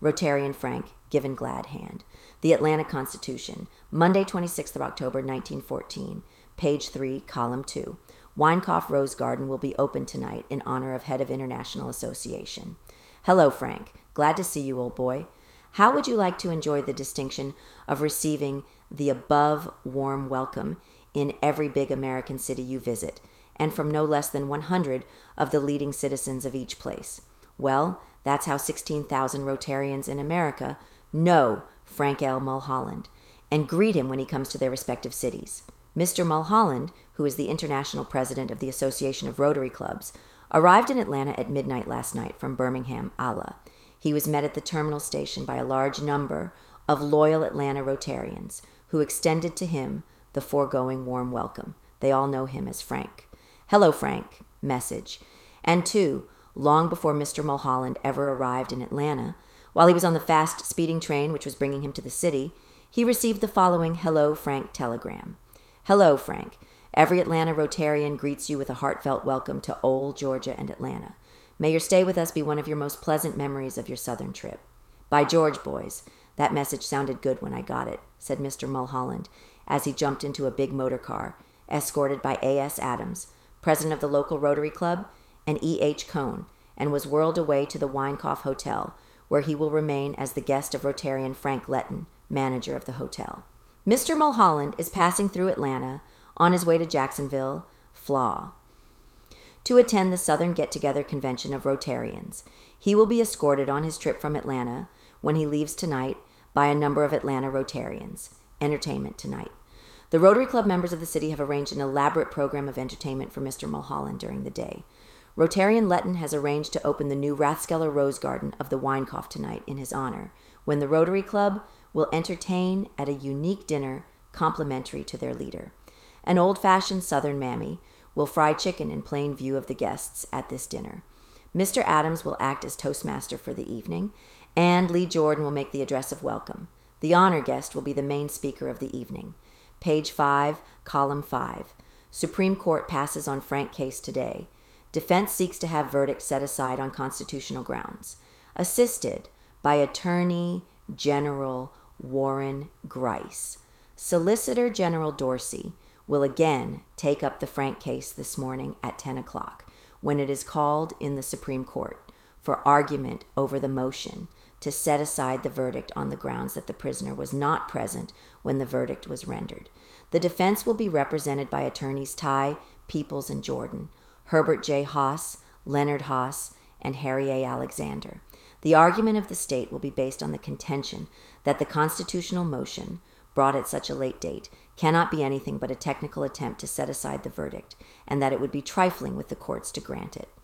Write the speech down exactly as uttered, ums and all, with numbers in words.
Rotarian Frank, given glad hand. The Atlanta Constitution, Monday, twenty-sixth of October, nineteen fourteen, page three, column two. Winecoff Rose Garden will be open tonight in honor of Head of International Association. Hello, Frank. Glad to see you, old boy. How would you like to enjoy the distinction of receiving the above warm welcome in every big American city you visit, and from no less than one hundred of the leading citizens of each place? Well, that's how sixteen thousand Rotarians in America know Frank L. Mulholland and greet him when he comes to their respective cities. Mister Mulholland, who is the international president of the Association of Rotary Clubs, arrived in Atlanta at midnight last night from Birmingham, Ala. He was met at the terminal station by a large number of loyal Atlanta Rotarians who extended to him the foregoing warm welcome. They all know him as Frank. Hello, Frank, message. And two, long before Mister Mulholland ever arrived in Atlanta, while he was on the fast speeding train which was bringing him to the city, he received the following Hello, Frank telegram. Hello, Frank. Every Atlanta Rotarian greets you with a heartfelt welcome to old Georgia and Atlanta. May your stay with us be one of your most pleasant memories of your southern trip. By George, boys, that message sounded good when I got it, said Mister Mulholland as he jumped into a big motor car, escorted by A S Adams, president of the local Rotary Club, and E H Cohn, and was whirled away to the Winecoff Hotel, where he will remain as the guest of Rotarian Frank Letton, manager of the hotel. Mister Mulholland is passing through Atlanta on his way to Jacksonville, Florida, to attend the Southern Get-Together Convention of Rotarians. He will be escorted on his trip from Atlanta when he leaves tonight by a number of Atlanta Rotarians. Entertainment tonight. The Rotary Club members of the city have arranged an elaborate program of entertainment for Mister Mulholland during the day. Rotarian Letton has arranged to open the new Rathskeller Rose Garden of the Winecoff tonight in his honor, when the Rotary Club will entertain at a unique dinner complimentary to their leader. An old-fashioned Southern mammy will fry chicken in plain view of the guests at this dinner. Mister Adams will act as Toastmaster for the evening, and Lee Jordan will make the address of welcome. The honor guest will be the main speaker of the evening. Page five, column five. Supreme Court passes on Frank case today. Defense seeks to have verdict set aside on constitutional grounds. Assisted by Attorney General Warren Grice. Solicitor General Dorsey will again take up the Frank case this morning at ten o'clock, when it is called in the Supreme Court for argument over the motion to set aside the verdict on the grounds that the prisoner was not present when the verdict was rendered. The defense will be represented by attorneys Ty, Peoples, and Jordan, Herbert J. Haas, Leonard Haas, and Harry A. Alexander. The argument of the state will be based on the contention that the constitutional motion, brought at such a late date, cannot be anything but a technical attempt to set aside the verdict, and that it would be trifling with the courts to grant it.